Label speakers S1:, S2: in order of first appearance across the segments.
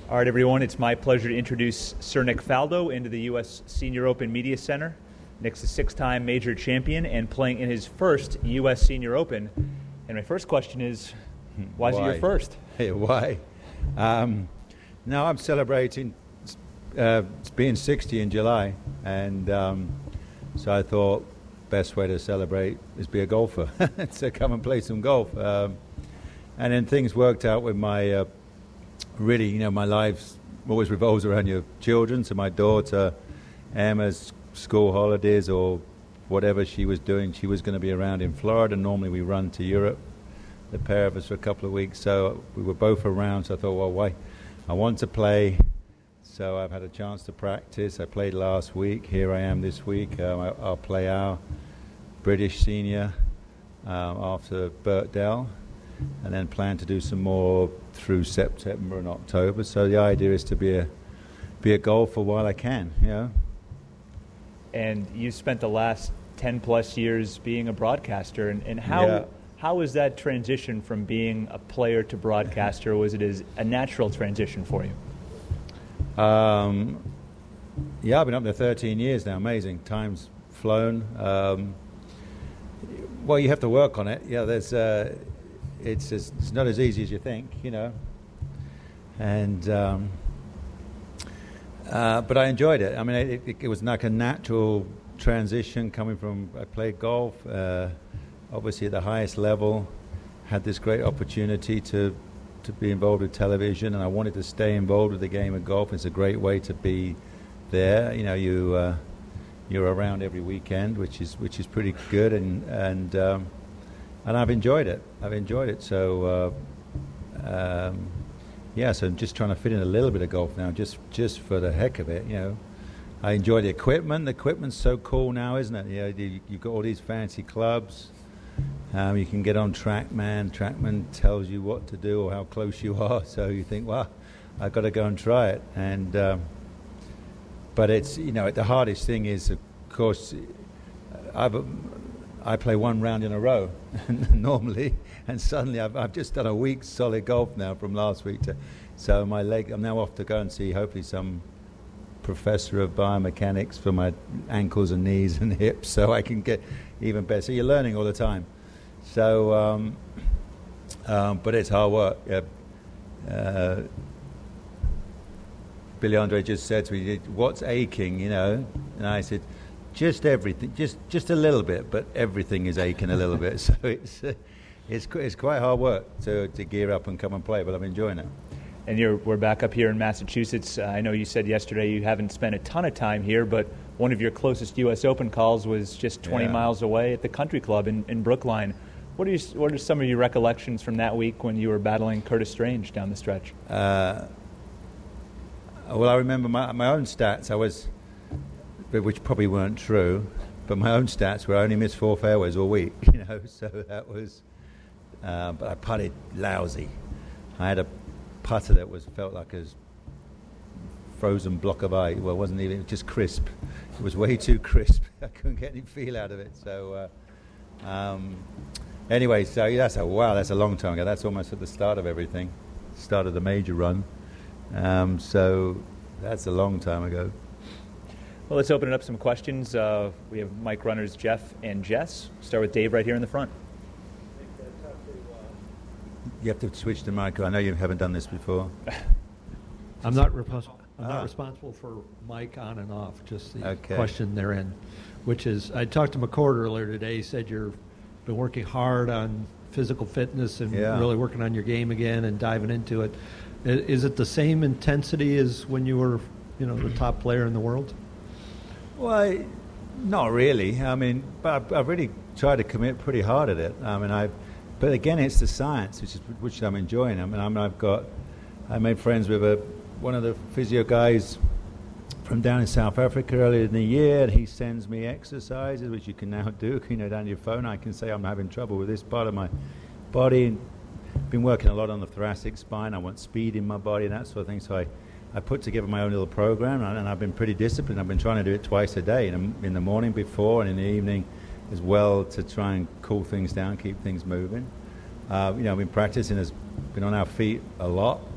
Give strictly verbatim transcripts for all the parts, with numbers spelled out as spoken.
S1: All right, everyone, it's my pleasure to introduce Sir Nick Faldo into the U S Senior Open Media Center. Nick's a six-time major champion and playing in his first U S Senior Open. And my first question is, why is
S2: why?
S1: it your first?
S2: Hey, why? Um, now I'm celebrating uh, being sixty in July, and um, so I thought best way to celebrate is be a golfer. So come and play some golf. Um, and then things worked out with my, uh, really, you know, my life always revolves around your children. So my daughter, Emma's school holidays or whatever she was doing, she was going to be around in Florida. Normally we run to Europe, the pair of us, for a couple of weeks. So we were both around. So I thought, well, why? I want to play. So I've had a chance to practice. I played last week. Here I am this week. Um, I, I'll play our British senior um, after Birkdale, and then plan to do some more through September and October. So the idea is to be a be a golfer while I can, you know.
S1: And you spent the last ten plus years being a broadcaster, and, and how
S2: Yeah.
S1: how was that transition from being a player to broadcaster? Was it as a natural transition for you?
S2: Um, yeah, I've been up there thirteen years now. Amazing. Time's flown. Um, well, you have to work on it. Yeah, there's. Uh, it's as, it's not as easy as you think, you know. And um, uh, but I enjoyed it. I mean, it, it, it was like a natural transition coming from. I played golf, uh, obviously at the highest level. Had this great opportunity to. to be involved with television, and I wanted to stay involved with the game of golf. It's a great way to be there. You know, you uh, you're around every weekend, which is which is pretty good, and and um, and I've enjoyed it. I've enjoyed it. So uh, um, yeah, so I'm just trying to fit in a little bit of golf now, just just for the heck of it. You know, I enjoy the equipment. The equipment's so cool now, isn't it? You know, you, you've got all these fancy clubs. Um, you can get on TrackMan. TrackMan tells you what to do or how close you are. So you think, well, I've got to go and try it. And um, but it's, you know, the hardest thing is, of course, I've, I play one round in a row normally, and suddenly I've, I've just done a week's solid golf now from last week. To, so my leg, I'm now off to go and see hopefully some professor of biomechanics for my ankles and knees and hips, so I can get even better. So you're learning all the time. So, um, um, but it's hard work. Yeah. Uh, Billy Andre just said to me, "What's aching?" You know, and I said, "Just everything, just just a little bit, but everything is aching a little bit." So it's uh, it's it's quite hard work to to gear up and come and play, but I'm enjoying it.
S1: And you're we're back up here in Massachusetts. Uh, I know you said yesterday you haven't spent a ton of time here, but one of your closest U S Open calls was just twenty
S2: yeah. miles
S1: away at the Country Club in, in Brookline. What are you, what are some of your recollections from that week when you were battling Curtis Strange down the stretch?
S2: Uh, well, I remember my my own stats. I was, which probably weren't true, but my own stats were I only missed four fairways all week. You know, so that was. Uh, but I putted lousy. I had a putter that was felt like a frozen block of ice. Well, it wasn't even, it was just crisp. It was way too crisp. I couldn't get any feel out of it. So, uh, um, anyway, so yeah, that's a wow. That's a long time ago. That's almost at the start of everything, start of the major run. Um, so that's a long time ago.
S1: Well, let's open it up some questions. Uh, we have mic runners Jeff and Jess. Start with Dave right here in the front.
S2: You have to switch the mic. I know you haven't done this before.
S3: I'm not repos- I'm
S2: Ah.
S3: not responsible for mic on and off, just the
S2: Okay.
S3: question they're in, which is, I talked to McCord earlier today. He said you've been working hard on physical fitness and
S2: Yeah.
S3: really working on your game again and diving into it. I- Is it the same intensity as when you were, you know, the top player in the world?
S2: Well, I, not really. I mean, but I've, I've really tried to commit pretty hard at it. I mean, I've, but again, it's the science, which is which I'm enjoying. I mean, I'm, I've got, I made friends with a one of the physio guys from down in South Africa earlier in the year, and he sends me exercises, which you can now do, you know, down your phone. I can say I'm having trouble with this part of my body. Been working a lot on the thoracic spine. I want speed in my body and that sort of thing. So I, I put together my own little program, and, and I've been pretty disciplined. I've been trying to do it twice a day, in, a, in the morning before and in the evening as well, to try and cool things down, keep things moving. Uh, you know, I've been practicing, has been on our feet a lot, playing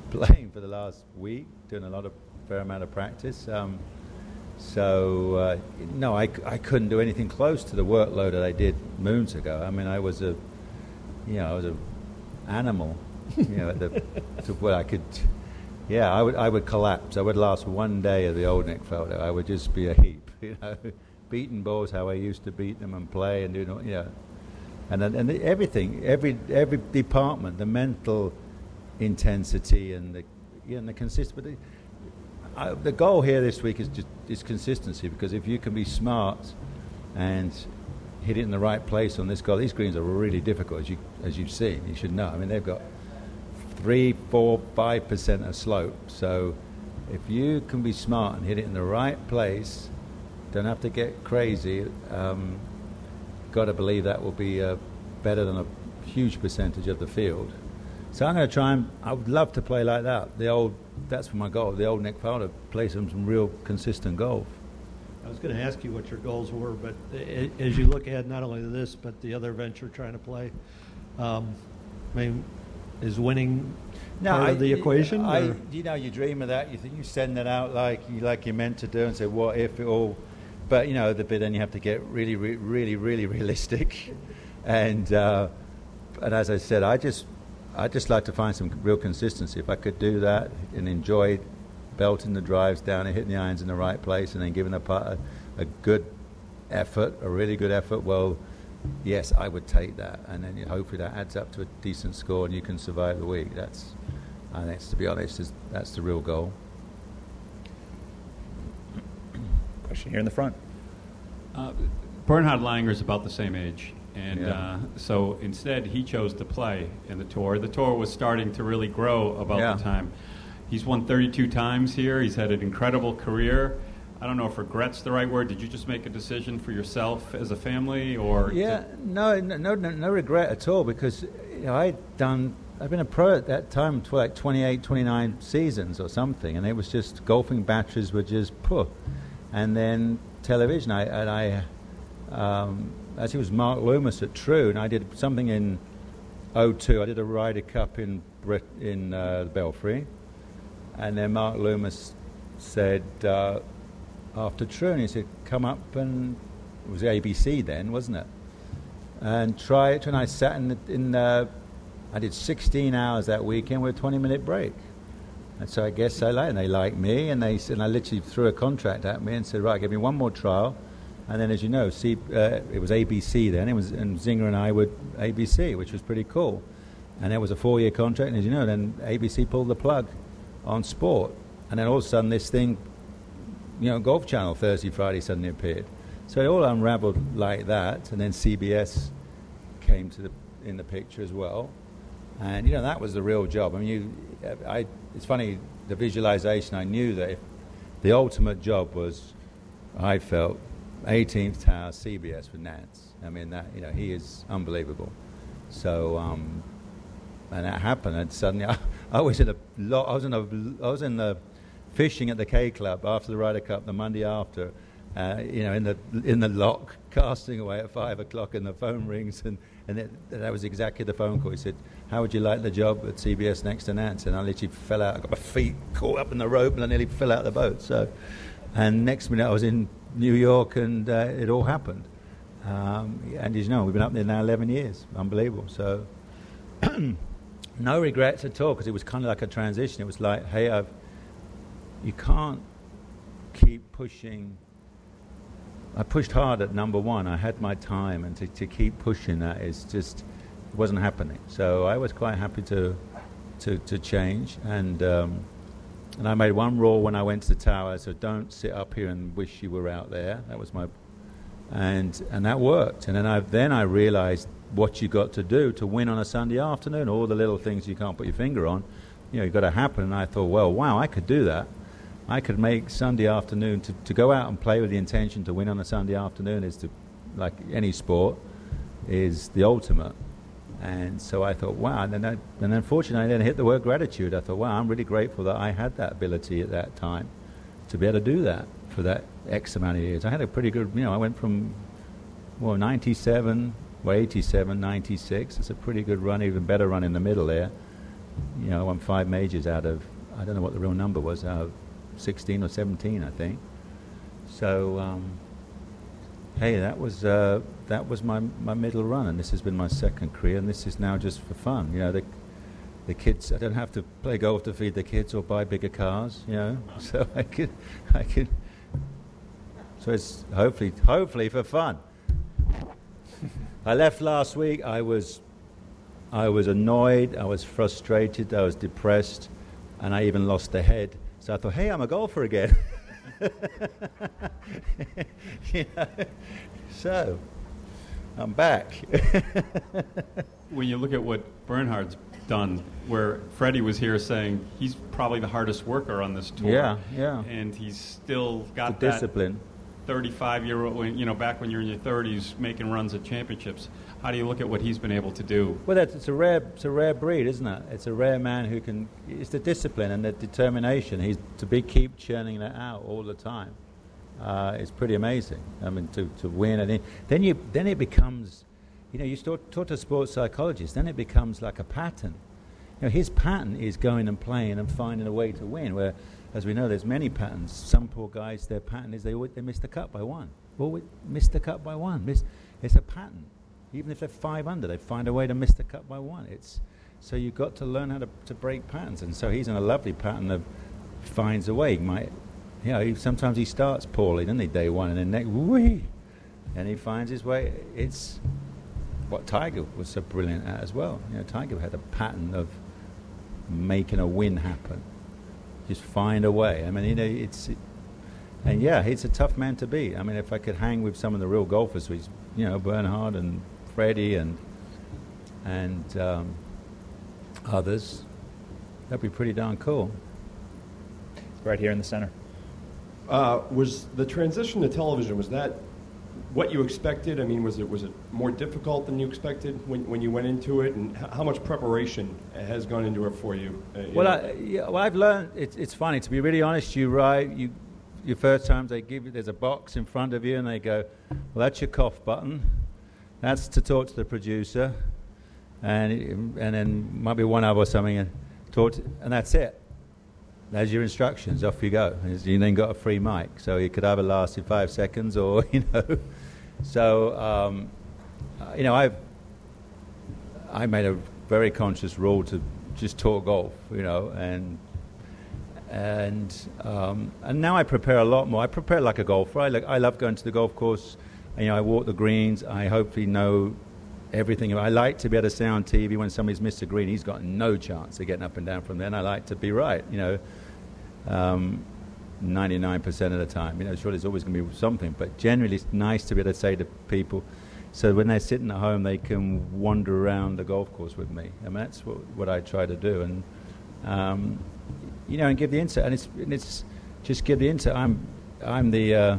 S2: for the last week, doing a lot of fair amount of practice. Um, so uh, no, I, I couldn't do anything close to the workload that I did moons ago. I mean, I was a, you know, I was a animal, you know, at the, to where I could, yeah, I would I would collapse. I would last one day of the old Nick Faldo. I would just be a heap, you know, beating balls how I used to beat them and play and do, you know. And then, and the, everything, every every department, the mental intensity and the you know, and the consistency. I, the goal here this week is just is consistency, because if you can be smart and hit it in the right place on this goal, these greens are really difficult, as you as you've seen. You should know. I mean, they've got three, four, five percent of slope. So if you can be smart and hit it in the right place, don't have to get crazy. Um, got to believe that will be uh, better than a huge percentage of the field. So I'm going to try and, I would love to play like that. The old, that's my goal, the old Nick Faldo, play some, some real consistent golf.
S3: I was going to ask you what your goals were, but as you look ahead, not only to this, but the other events you're trying to play, um, I mean, is winning
S2: no,
S3: part
S2: I,
S3: of the equation?
S2: I, you know, you dream of that. You think you send that out like you like you're meant to do, and say, what if it all... But, you know, the bit then you have to get really, really, really, really realistic. And uh, and as I said, I just I just like to find some real consistency. If I could do that and enjoy belting the drives down and hitting the irons in the right place and then giving a putt a, a good effort, a really good effort, well, yes, I would take that. And then you know, hopefully that adds up to a decent score and you can survive the week. That's, I think, to be honest, is, that's the real goal.
S1: Question here in the front.
S4: Uh, Bernhard Langer is about the same age, and
S2: Yeah.
S4: uh, so instead he chose to play in the tour. The tour was starting to really grow about
S2: Yeah.
S4: the time. He's won thirty-two times here. He's had an incredible career. I don't know if regret's the right word. Did you just make a decision for yourself as a family, or
S2: Yeah, no, no, no, no regret at all, because you know, I'd done. I've been a pro at that time for like twenty-eight, twenty-nine seasons or something, and it was just golfing batteries were just poor. And then television, I, and I, um, as it was Mark Loomis at True, and I did something in oh two. I did a Ryder Cup in Brit- in uh, Belfry, and then Mark Loomis said uh, after True, and he said, "Come up and it was A B C then, wasn't it? And try it." And I sat in, the, in the, I did sixteen hours that weekend with a twenty-minute break. And so I guess they like, and they like me, and they and I literally threw a contract at me and said, right, give me one more trial, and then as you know, see, uh, it was A B C then, it was, and Zinger and I would A B C, which was pretty cool, and it was a four-year contract, and as you know, then A B C pulled the plug on sport, and then all of a sudden this thing, you know, Golf Channel Thursday, Friday suddenly appeared, so it all unraveled like that, and then C B S came to the in the picture as well. And, you know, that was the real job. I mean, you, I, it's funny, the visualization, I knew that if the ultimate job was, I felt, eighteenth Tower, C B S with Nance. I mean, that, you know, he is unbelievable. So, um, and that happened, and suddenly I, I was in a lot, I was in a, I was in the fishing at the K Club after the Ryder Cup the Monday after, uh, you know, in the in the lock, casting away at five o'clock, and the phone rings, and, and it, that was exactly the phone call. He said, how would you like the job at C B S next to Nance? And I literally fell out. I got my feet caught up in the rope, and I nearly fell out of the boat. So, and next minute I was in New York, and uh, it all happened. Um, and as you know, we've been up there now eleven years. Unbelievable. So, no regrets at all, because it was kind of like a transition. It was like, hey, I've, you can't keep pushing. I pushed hard at number one. I had my time, and to, to keep pushing that is just, it wasn't happening. So I was quite happy to to, to change, and um, and I made one rule when I went to the tower. I said, don't sit up here and wish you were out there. That was my, and and that worked. And then I then I realized what you got to do to win on a Sunday afternoon. All the little things you can't put your finger on, you know, you got to happen. And I thought, well, wow, I could do that. I could make Sunday afternoon to, to go out and play with the intention to win on a Sunday afternoon is to, like any sport, is the ultimate. And so I thought, wow. And then, I, and unfortunately, I then hit the word gratitude. I thought, wow, I'm really grateful that I had that ability at that time to be able to do that for that X amount of years. I had a pretty good, you know, I went from, well, ninety-seven, well, eighty-seven, ninety-six. It's a pretty good run, even better run in the middle there. You know, I won five majors out of I don't know what the real number was, uh, sixteen or seventeen, I think. So, um, hey, that was uh, that was my my middle run, and this has been my second career, and this is now just for fun. You know, the the kids. I don't have to play golf to feed the kids or buy bigger cars. You know, so I could I could. So it's hopefully hopefully for fun. I left last week. I was I was annoyed. I was frustrated. I was depressed, and I even lost the head. So I thought, hey, I'm a golfer again. You know? So I'm back.
S4: When you look at what Bernhard's done, where Freddie was here saying he's probably the hardest worker on this tour.
S2: Yeah, yeah.
S4: And he's still got
S2: the
S4: that
S2: discipline.
S4: thirty-five-year-old, you know, back when you're in your thirties, making runs at championships. How do you look at what he's been able to do?
S2: Well, that's, it's a rare, it's a rare breed, isn't it? It's a rare man who can. It's the discipline and the determination. He's to be keep churning that out all the time. Uh, it's pretty amazing. I mean, to, to win, and it, then you then it becomes, you know, you start, talk to sports psychologists. Then it becomes like a pattern. You know, his pattern is going and playing and finding a way to win. Where, as we know, there's many patterns. Some poor guys, their pattern is they they miss the cut by one. Well, we missed the cut by one. Miss, it's a pattern. Even if they're five under, they find a way to miss the cut by one. It's so you've got to learn how to, to break patterns. And so he's in a lovely pattern of finds a way. He might, you know, he, sometimes he starts poorly, doesn't he, day one, and then next, whee, and he finds his way. It's what Tiger was so brilliant at as well. You know, Tiger had a pattern of making a win happen. Just find a way. I mean, you know, it's, it, and yeah, he's a tough man to beat. I mean, if I could hang with some of the real golfers, he's, you know, Bernhard and Freddie and and um, others, that'd be pretty darn cool.
S1: Right here in the center.
S5: Uh, was the transition to television, was that what you expected? I mean, was it was it more difficult than you expected when, when you went into it? And h- how much preparation has gone into it for you? Uh, you
S2: well, I, yeah, well, I've learned, it's, it's funny, to be really honest, you right, you, your first times they give you, there's a box in front of you and they go, well, that's your cough button. That's to talk to the producer. And it, and then might be one other or something, and, talk to, and that's it. There's your instructions. Off you go. You then got a free mic, so it could either last in five seconds or you know. So um, uh, you know, I've I made a very conscious rule to just talk golf, you know, and and um, and now I prepare a lot more. I prepare like a golfer. I like I love going to the golf course. You know, I walk the greens. I hopefully know everything. I like to be able to say on T V when somebody's missed a green, he's got no chance of getting up and down from there. And I like to be right, you know, um, ninety-nine percent of the time. You know, sure, there's always going to be something, but generally it's nice to be able to say to people, so when they're sitting at home, they can wander around the golf course with me. I mean, that's what, what I try to do, and um, you know, and give the insight. And it's and it's just give the insight. I'm I'm the uh,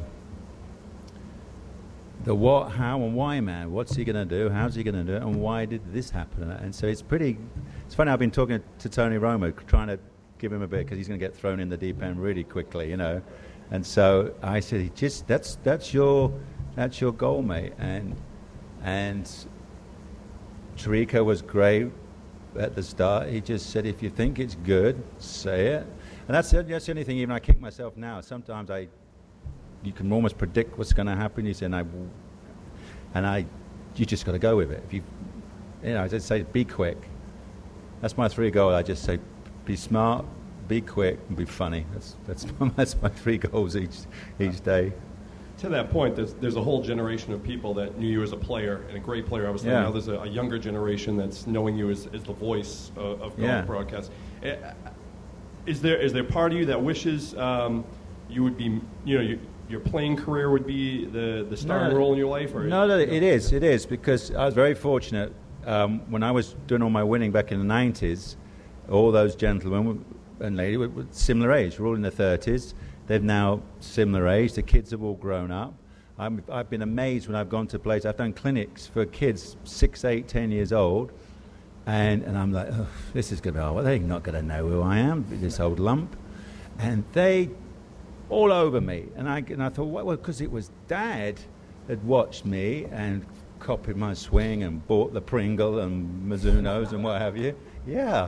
S2: the what, how, and why man. What's he going to do? How's he going to do it? And why did this happen? And so it's pretty. It's funny. I've been talking to Tony Romo, trying to give him a bit because he's going to get thrown in the deep end really quickly, you know. And so I said, just that's that's your that's your goal, mate. And and Tariqa was great at the start. He just said, if you think it's good, say it. And that's that's the only thing. Even I kick myself now. Sometimes I. You can almost predict what's going to happen. You say, and I, and I, you just got to go with it. If you, you know, I just say, be quick. That's my three goals. I just say, be smart, be quick, and be funny. That's that's that's my three goals each each day.
S5: To that point, there's there's a whole generation of people that knew you as a player and a great player. I was thinking,
S2: yeah.
S5: now there's a, a younger generation that's knowing you as, as the voice of, of golf
S2: yeah.
S5: broadcasts. Is there is there part of you that wishes um, you would be, you know, you, your playing career would be the, the starring
S2: no,
S5: role in your life? Or
S2: no, no,
S5: you know?
S2: it is, it is, because I was very fortunate um, when I was doing all my winning back in the nineties. All those gentlemen and ladies were, were similar age. We're all in their thirties. They've now similar age. The kids have all grown up. I'm, I've been amazed when I've gone to places. I've done clinics for kids six, eight, ten years old, and and I'm like, oh, this is going to be hard. Well, they're not going to know who I am, this old lump, and they. All over me, and I and I thought, well, because it was Dad had watched me and copied my swing and bought the Pringle and Mizunos and what have you. Yeah,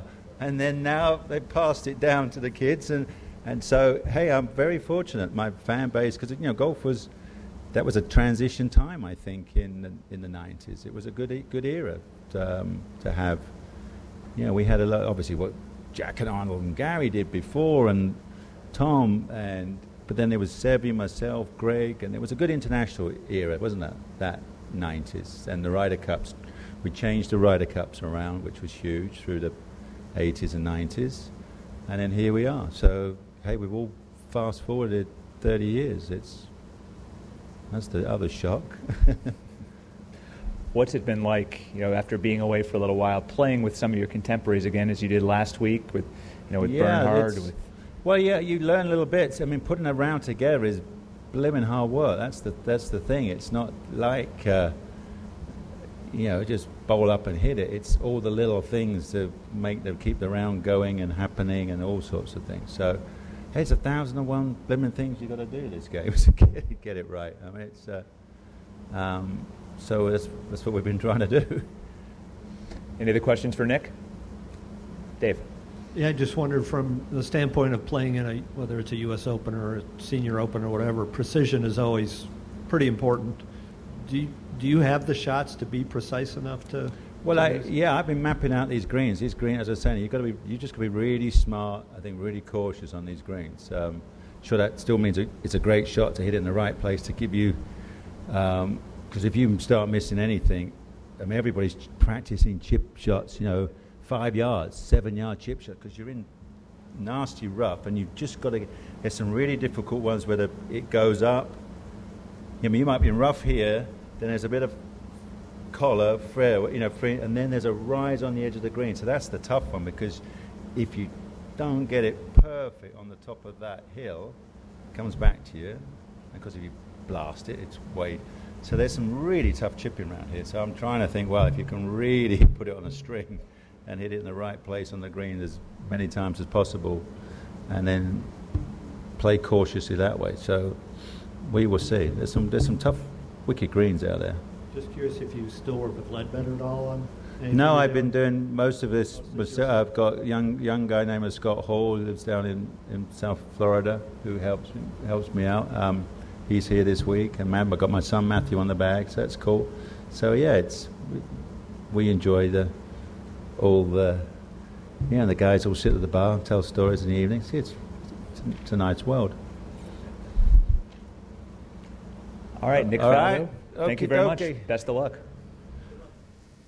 S2: and then now they've passed it down to the kids, and, and so, hey, I'm very fortunate. My fan base, because, you know, golf was, that was a transition time, I think, in the, in the nineties. It was a good e- good era to, um, to have. You know, we had a lot, obviously, what Jack and Arnold and Gary did before, and Tom, and but then there was Seve, myself, Greg, and it was a good international era, wasn't it, that nineties? And the Ryder Cups, we changed the Ryder Cups around, which was huge, through the eighties and nineties. And then here we are. So, hey, we've all fast-forwarded thirty years. It's That's the other shock.
S1: What's it been like, you know, after being away for a little while, playing with some of your contemporaries again, as you did last week with, you know, with
S2: yeah,
S1: Bernhard? With
S2: well, yeah, you learn little bits. I mean, putting a round together is blimmin' hard work. That's the that's the thing. It's not like, uh, you know, just bowl up and hit it. It's all the little things that make them keep the round going and happening and all sorts of things. So, hey, it's a thousand and one blimmin' things you got to do this game to get, get it right. I mean, it's. Uh, um, So that's that's what we've been trying to do.
S1: Any other questions for Nick? Dave?
S3: Yeah, I just wondered from the standpoint of playing in a, whether it's a U S Open or a Senior Open or whatever, precision is always pretty important. Do you, do you have the shots to be precise enough to?
S2: Well,
S3: to
S2: I,
S3: use?
S2: yeah, I've been mapping out these greens. These greens, as I was saying, you've got to be, you just got to be really smart. I think really cautious on these greens. Um, sure, that still means it's a great shot to hit it in the right place to give you. Um, Because if you start missing anything, I mean, everybody's practicing chip shots, you know, five yards, seven-yard chip shot, because you're in nasty rough, and you've just got to. There's some really difficult ones where the, it goes up. I mean, you might be in rough here, then there's a bit of collar, fair, you know, free, and then there's a rise on the edge of the green. So that's the tough one, because if you don't get it perfect on the top of that hill, it comes back to you, because if you blast it, it's way. So there's some really tough chipping around here. So I'm trying to think, well, if you can really put it on a string and hit it in the right place on the green as many times as possible, and then play cautiously that way. So we will see. There's some there's some tough, wicked greens out there.
S3: Just curious if you still work with Leadbetter at all on anything?
S2: No,
S3: you're
S2: I've been
S3: doing?
S2: doing most of this. Was, uh, I've got a young young guy named Scott Hall who lives down in, in South Florida who helps me, helps me out. Um, He's here this week, and Matt, I've got my son Matthew on the bag, so that's cool. So yeah, it's we, we enjoy the all the you know the guys all sit at the bar and tell stories in the evening. See, it's it's a nice world.
S1: All right, Nick
S2: All
S1: Faldo,
S2: right.
S1: thank you very much.
S2: Okey-dokey.
S1: Best of luck.